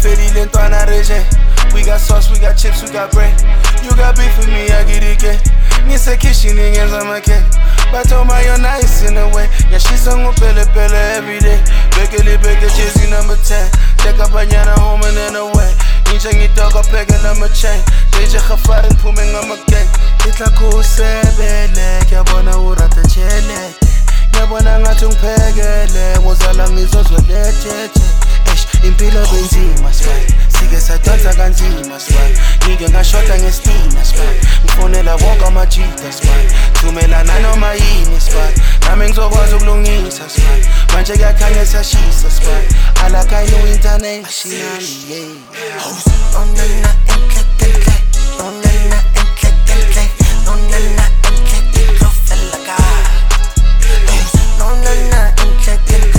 fedile ntwana reje. We got sauce, we got chips, we got bread. You got beef with me, I get it get. Ngise kitchen niggas on my cake. But oh my, you're nice in a way. Yeah, she's on pele every day. Bekele Jay-Z number 10. Take up banyana home and then away. Ninja ngidoko pega number chain. Deje khafari mphume ngamakeng. Itla kusebele kyabona urata chele. Ngiyabona ngathi ungiphekele ngozala ngizozwelejeje. Impilo benzima sibani sike sadansa kanzima sibani ngike ngashota ngestima sibani ngifonela wonke amajita sibani thumelana noma yini sibani nami ngizokwazi ukulungisa sibani manje kuyakhanya siyashisa sibani I like I know international yeah onana enhle onana enhle onana enhle lofela ka onana enhle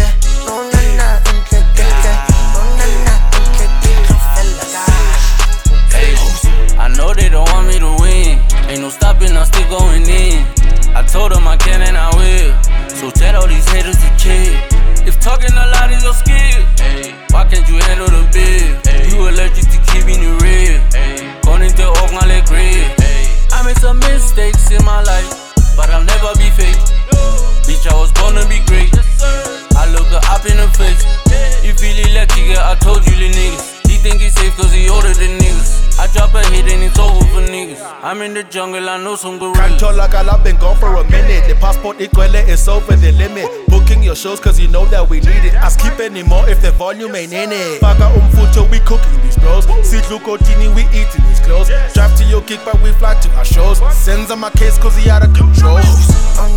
I know they don't want me to win. Ain't no stopping, I'm still going in. I told them I can and I will. So tell all these haters to chill. If talking a lot is your skill, why can't you handle the bill? You allergic to keeping it real. Going to Oakland grill. I made some mistakes in my life, but I'll never be fake. Bitch, I was born to be great. I look her up in the face. You feel electric, yeah, I told you the niggas. He think he's safe cause he older than niggas. I drop a hit and it's over for niggas. I'm in the jungle, I know some gorillas. I've been gone for a minute. The passport equally is over the limit. Booking your shows cause you know that we need it. Ask keep anymore if the volume ain't in it. Faga umfuto, we cooking these bros. Sidlu Kotini, we eating these clothes. Drive to your gig but we fly to our shows. Sends on my case cause he out of control.